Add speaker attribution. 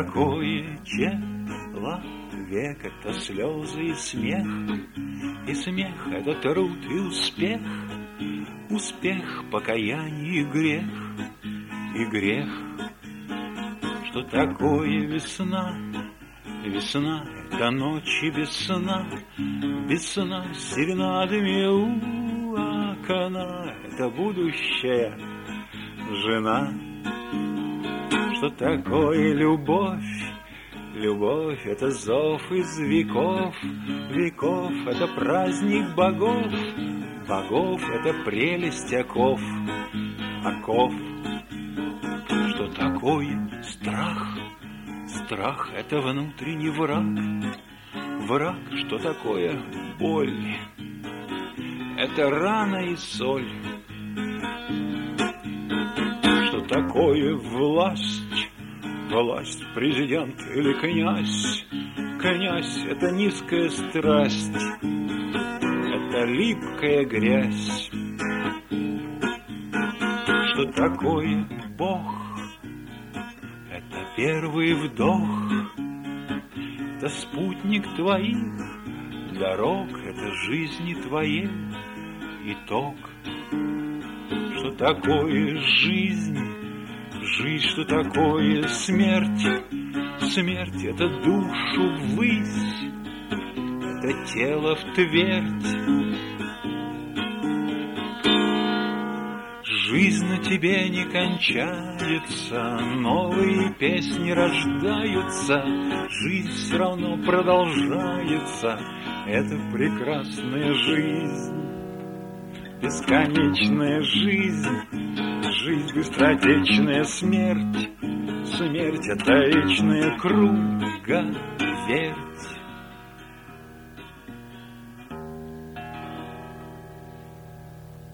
Speaker 1: такое человек? Это слезы и смех это труд и успех, успех, покаяние и грех. Что такое весна? Весна — это ночи без сна, без сна с серенадами у окна. Это будущая жена. Что такое любовь? Любовь — это зов из веков, веков — это праздник богов, богов — это прелесть оков, оков. Что такое страх? Страх — это внутренний враг, враг. Что такое боль? Это рана и соль. Что такое власть? Власть, президент или князь? Князь — это низкая страсть, это липкая грязь. Что такое Бог? Это первый вдох, это спутник твоих дорог, это жизни твоей итог. Что такое жизнь? Жизнь, что такое смерть? Смерть — это душу ввысь, это тело в твердь. Жизнь на тебе не кончается, новые песни рождаются, жизнь все равно продолжается, это прекрасная жизнь, бесконечная жизнь. Жизнь — быстротечная смерть, смерть — это вечная круговерть.